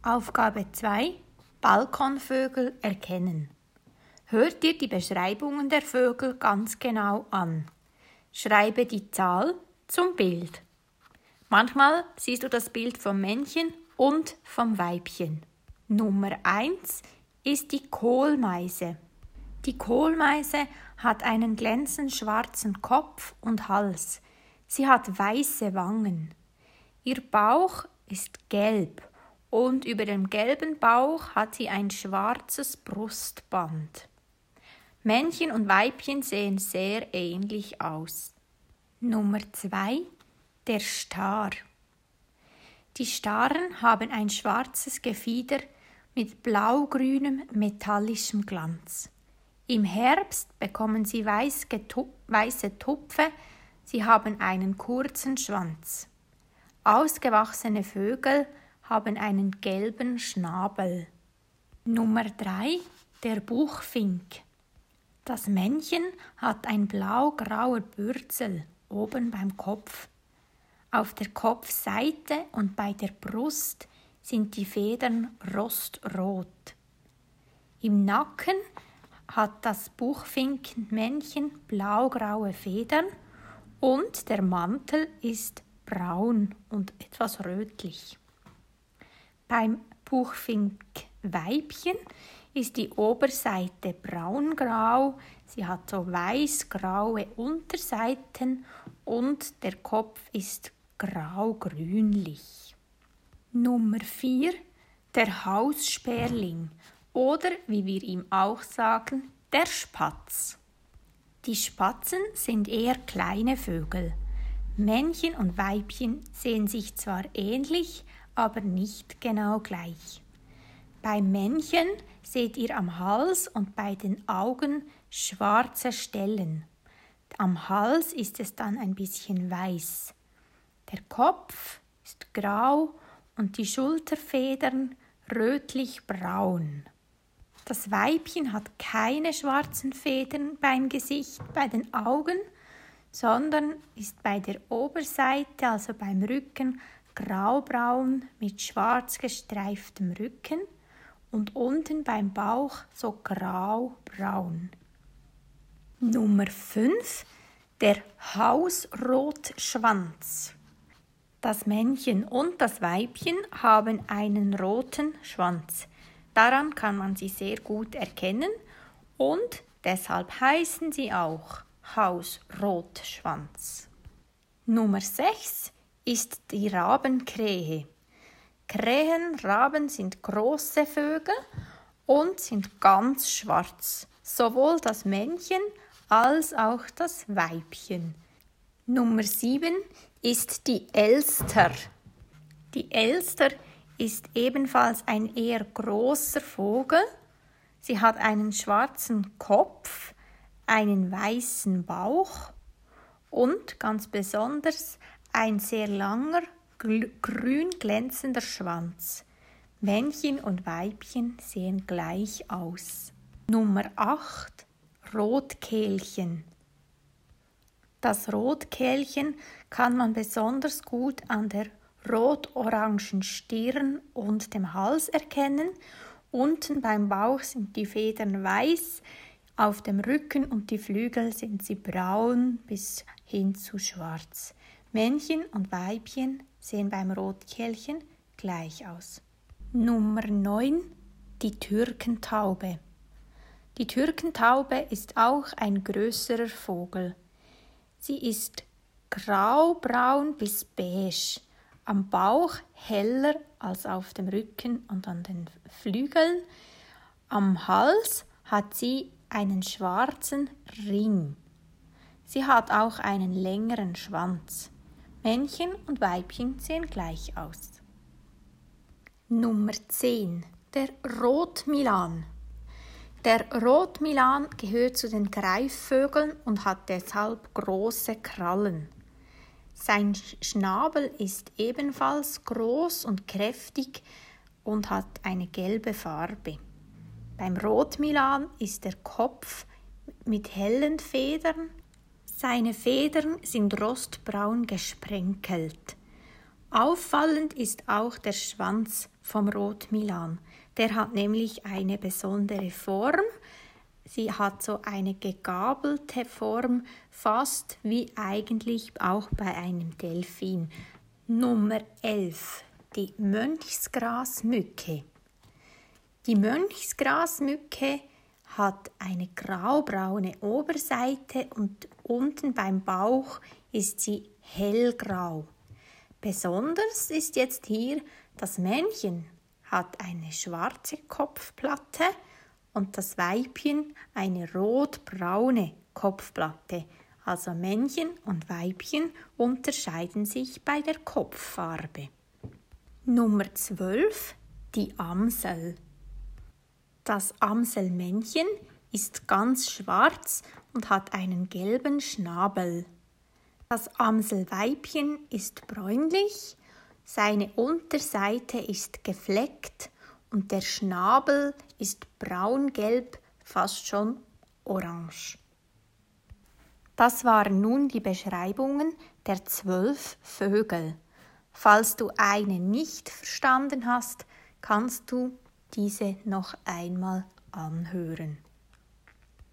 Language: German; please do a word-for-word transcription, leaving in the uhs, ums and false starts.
Aufgabe zwei. Balkonvögel erkennen. Hört dir die Beschreibungen der Vögel ganz genau an. Schreibe die Zahl zum Bild. Manchmal siehst du das Bild vom Männchen und vom Weibchen. Nummer eins ist die Kohlmeise. Die Kohlmeise hat einen glänzend schwarzen Kopf und Hals. Sie hat weiße Wangen. Ihr Bauch ist gelb und über dem gelben Bauch hat sie ein schwarzes Brustband. Männchen und Weibchen sehen sehr ähnlich aus. Nummer zwei. Der Star. Die Staren haben ein schwarzes Gefieder mit blaugrünem metallischem Glanz. Im Herbst bekommen sie weiß getu- weiße Tupfe, sie haben einen kurzen Schwanz. Ausgewachsene Vögel haben einen gelben Schnabel. Nummer drei. Der Buchfink. Das Männchen hat ein blau-grauer Bürzel oben beim Kopf. Auf der Kopfseite und bei der Brust sind die Federn rostrot. Im Nacken hat das Buchfinkenmännchen blau-graue Federn und der Mantel ist braun und etwas rötlich. Beim Buchfinkweibchen ist die Oberseite braungrau, sie hat so weiß-graue Unterseiten und der Kopf ist grau-grünlich. Nummer vier. Der Haussperling oder, wie wir ihm auch sagen, der Spatz. Die Spatzen sind eher kleine Vögel. Männchen und Weibchen sehen sich zwar ähnlich, aber nicht genau gleich. Beim Männchen seht ihr am Hals und bei den Augen schwarze Stellen. Am Hals ist es dann ein bisschen weiß. Der Kopf ist grau und die Schulterfedern rötlich-braun. Das Weibchen hat keine schwarzen Federn beim Gesicht, bei den Augen, sondern ist bei der Oberseite, also beim Rücken, graubraun mit schwarz gestreiftem Rücken und unten beim Bauch so graubraun. Nummer fünf. Der Hausrotschwanz. Das Männchen und das Weibchen haben einen roten Schwanz. Daran kann man sie sehr gut erkennen und deshalb heißen sie auch Hausrotschwanz. Nummer sechs ist die Rabenkrähe. Krähen, Raben sind große Vögel und sind ganz schwarz, sowohl das Männchen als auch das Weibchen. Nummer sieben ist die Elster. Die Elster ist ebenfalls ein eher großer Vogel. Sie hat einen schwarzen Kopf, einen weißen Bauch und ganz besonders ein sehr langer, grün glänzender Schwanz. Männchen und Weibchen sehen gleich aus. Nummer acht. Rotkehlchen. Das Rotkehlchen kann man besonders gut an der rot-orangen Stirn und dem Hals erkennen. Unten beim Bauch sind die Federn weiß, auf dem Rücken und die Flügel sind sie braun bis hin zu schwarz. Männchen und Weibchen sehen beim Rotkehlchen gleich aus. Nummer neun. Die Türkentaube. Die Türkentaube ist auch ein größerer Vogel. Sie ist graubraun bis beige, am Bauch heller als auf dem Rücken und an den Flügeln. Am Hals hat sie einen schwarzen Ring. Sie hat auch einen längeren Schwanz. Männchen und Weibchen sehen gleich aus. Nummer zehn. Der Rotmilan. Der Rotmilan gehört zu den Greifvögeln und hat deshalb große Krallen. Sein Schnabel ist ebenfalls groß und kräftig und hat eine gelbe Farbe. Beim Rotmilan ist der Kopf mit hellen Federn. Seine Federn sind rostbraun gesprenkelt. Auffallend ist auch der Schwanz vom Rotmilan. Der hat nämlich eine besondere Form. Sie hat so eine gegabelte Form, fast wie eigentlich auch bei einem Delfin. Nummer elf. Die Mönchsgrasmücke. Die Mönchsgrasmücke hat eine graubraune Oberseite und unten beim Bauch ist sie hellgrau. Besonders ist jetzt hier, das Männchen hat eine schwarze Kopfplatte und das Weibchen eine rotbraune Kopfplatte. Also Männchen und Weibchen unterscheiden sich bei der Kopffarbe. Nummer zwölf. Die Amsel. Das Amselmännchen ist ganz schwarz und hat einen gelben Schnabel. Das Amselweibchen ist bräunlich, seine Unterseite ist gefleckt und der Schnabel ist braungelb, fast schon orange. Das waren nun die Beschreibungen der zwölf Vögel. Falls du eine nicht verstanden hast, kannst du diese noch einmal anhören.